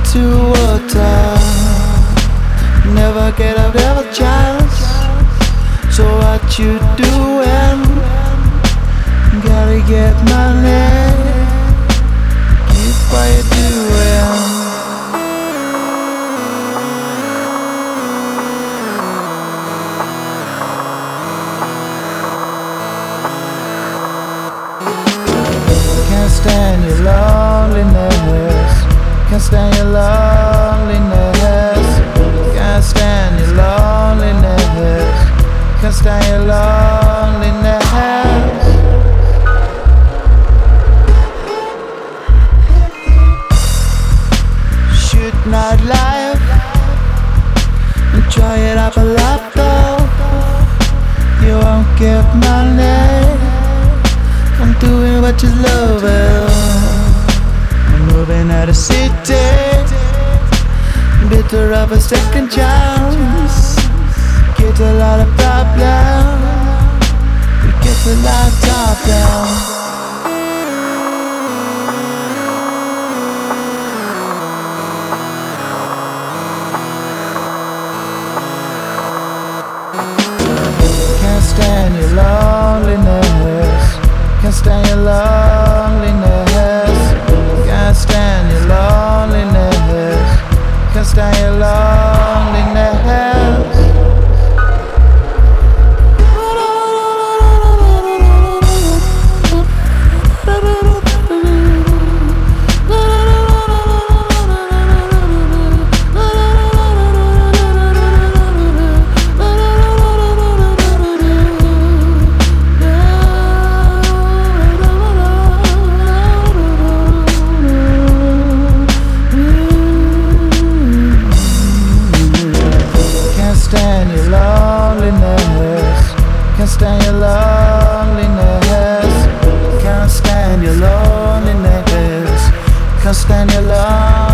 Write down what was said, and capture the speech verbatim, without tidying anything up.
to water. Never get out of a chance. So what you doing? Gotta get money. Keep what you doing. Can't stand your loneliness. Can't stand your loneliness. Can't stand your loneliness. Can't stand your loneliness. Shoot not life and try it up a lot though. You won't get money from doing what you love. I'm moving out of city, bitter of a second chance. Get a lot of problems, we get a lot of top down. Can't stand your loneliness. Can't stand your loneliness. Can't stand your loneliness. Can't stand your loneliness. Stand your loneliness. Can't stand your loneliness. Can't stand your loneliness. Can't stand your loneliness.